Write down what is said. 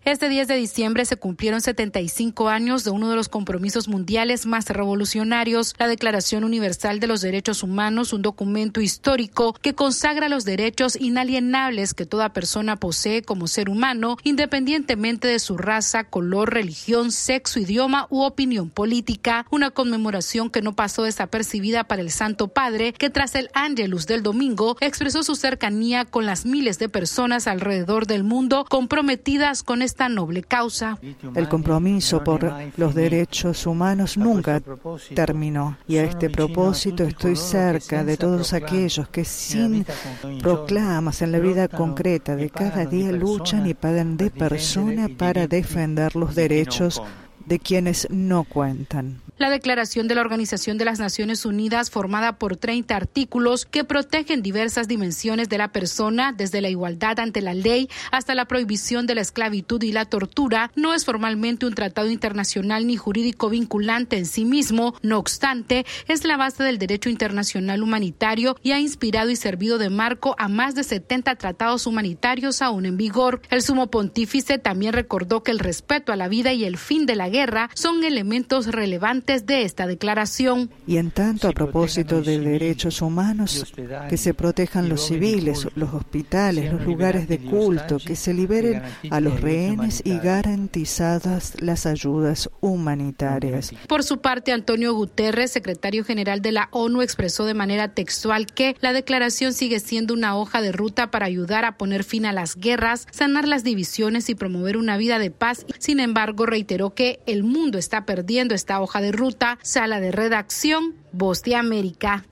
Este 10 de diciembre se cumplieron 75 años de uno de los compromisos mundiales más revolucionarios, la Declaración Universal de los Derechos Humanos, un documento histórico que consagra los derechos inalienables que toda persona posee como ser humano, independientemente de su raza, color, religión, sexo, idioma u opinión política. Una conmemoración que no pasó desapercibida para el Santo Padre, que tras el Ángelus del domingo expresó su cercanía con las miles de personas alrededor del mundo comprometidas con esta noble causa. El compromiso por los derechos humanos nunca terminó, y a este propósito estoy cerca de todos aquellos que sin proclamas en la vida concreta de cada día luchan y pagan de persona para defender los derechos de quienes no cuentan. La declaración de la Organización de las Naciones Unidas, formada por 30 artículos que protegen diversas dimensiones de la persona, desde la igualdad ante la ley hasta la prohibición de la esclavitud y la tortura, no es formalmente un tratado internacional ni jurídico vinculante en sí mismo. No obstante, es la base del derecho internacional humanitario y ha inspirado y servido de marco a más de 70 tratados humanitarios aún en vigor. El sumo pontífice también recordó que el respeto a la vida y el fin de la guerra son elementos relevantes de esta declaración. Y en tanto, a propósito de derechos humanos, que se protejan los civiles, los hospitales, los lugares de culto, que se liberen a los rehenes y garantizadas las ayudas humanitarias. Por su parte, Antonio Guterres, secretario general de la ONU, expresó de manera textual que la declaración sigue siendo una hoja de ruta para ayudar a poner fin a las guerras, sanar las divisiones y promover una vida de paz. Sin embargo, reiteró que el mundo está perdiendo esta hoja de ruta. Sala de redacción, Voz de América.